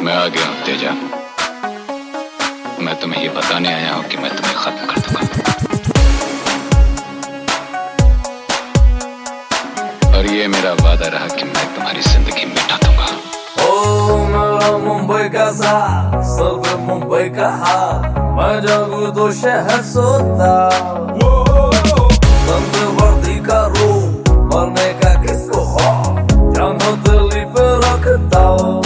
मैं आ गया हूँ तेजा। मैं तुम्हें ये बताने आया हूँ कि मैं तुम्हें खत्म कर दूंगा। और ये मेरा वादा रहा कि मैं तुम्हारी जिंदगी मिटा दूंगा। ओ मेरा मुंबई का साथ, सब मुंबई का हाल, मैं जागू तो शहर सोता। बंद वर्दी का रूप, मरने का किसको खौफ, जान हो दिल्ली पे रखता।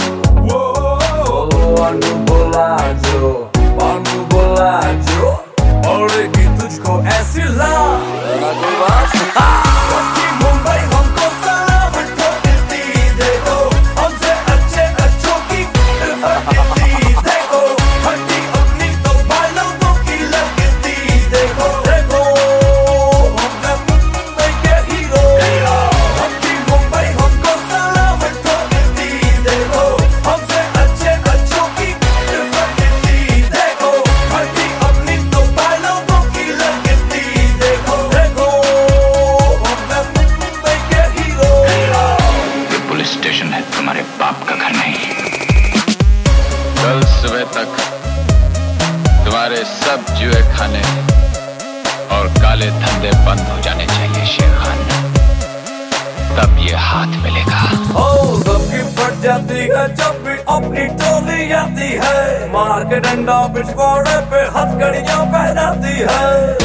पानू बोला जो पड़ेगी तुझको ऐसी लात। मुंबई हमको सलाम ठोकती देखो, हमसे अच्छे अच्छों की देखो, हड्डी अपनी तो बालों की लगती देखो। देखो हमने मुंबई के हीरो, हमकी मुंबई हमको सलाम ठोकती देखो, हमसे अच्छे अच्छों की देखो, हड्डी अपनी तो बालों की लगती देखो। देखो हमने मुंबई के हीरो। ये पुलिस स्टेशन है, तुम्हारे बाप का घर नहीं। कल सुबह तक तुम्हारे सब जुए खाने और काले धंधे बंद हो जाने चाहिए शेर खान, तब ये हाथ मिलेगा। ओ सबकी फट जाती है जब भी अपनी टोली आती है, मार के डंडा पिछवाड़े पे हथकड़ियां पहनाती है।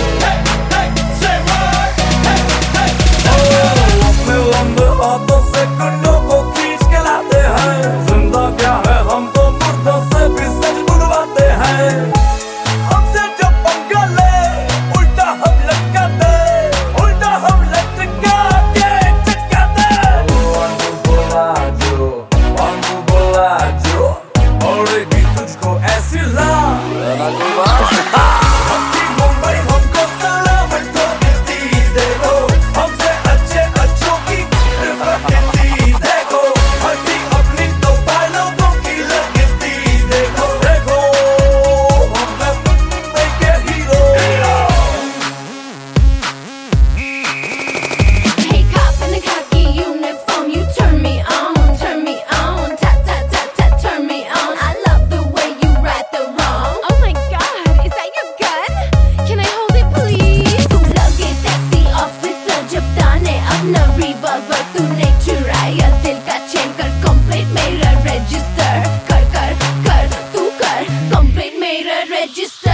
अपने लंबे हाथों से कुंडों को खींच के लाते हैं, जिंदा क्या है हम तो मुर्दों से भी सच बुलवाते हैं। हमसे जब पंगा ले उल्टा हम लटकाते, उल्टा हम लटका के चटकाते। पानू बोला जो पड़ेगी तुझको ऐसी लात। मुंबई हमको सलाम ठोकती देखो, हमसे अच्छे अच्छों की देखो, हड्डी अपनी तो बालों की लगती देखो। देखो हमने मुंबई के hero. Hey cop in the khaki uniform, you turn me on, tap tap tap tap, turn me on. I love the way you right the wrong. Oh my God, is that your gun? Can I hold it please? तू लगे sexy officer जब ताने अपना revolver तूने चुराया दिल का चैन, कर complete मेरा register, कर कर कर तू कर complete मेरा register.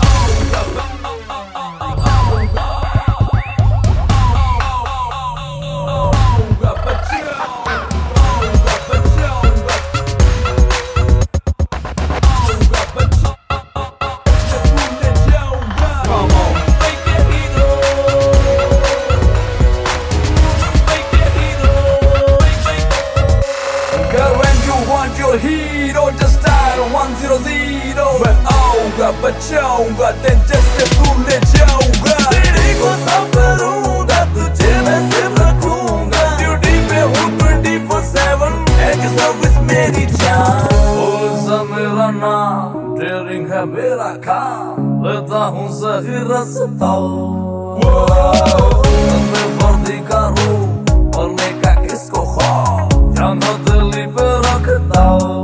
Girl, when you want your hero, just dial 100. मैं आऊंगा बचाऊंगा तेरे से भूले जाऊंगा, तेरे को संभालूंगा तुझे मैं सिर्फ रखूंगा। ड्यूटी पे हूँ 24/7, एज सर्विस मेरी जान। पुलिस है मेरा नाम, ड्रिलिंग है मेरा काम, लेता हूँ सही रास्ता। मैं वर्दी का रूप, मरने का किसको खौफ, जान हो दिल्ली पे रखता।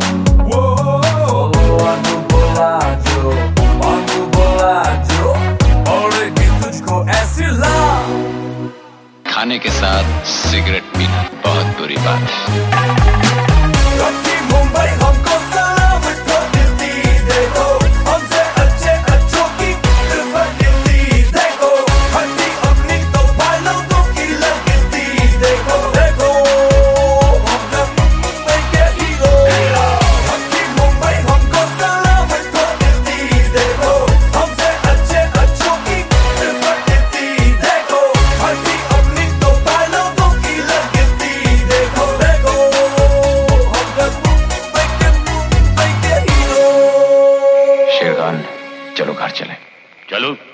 पानू बोला जो पड़ेगी तुझको ऐसी लात। खाने के साथ सिगरेट पीना बहुत बुरी बात है। मुंबई हमको सलाम ठोकती देखो, हमसे अच्छे अच्छों की देखो, हड्डी अपनी तो बालों की लगती देखो। देखो हमने मुंबई के हीरो। मुंबई हमको सलाम ठोकती देखो, हमसे अच्छे अच्छों की देखो, हड्डी अपनी तो बालों की लगती देखो। देखो हमने मुंबई के हीरो। शेर खान, चलो घर चले। चलो।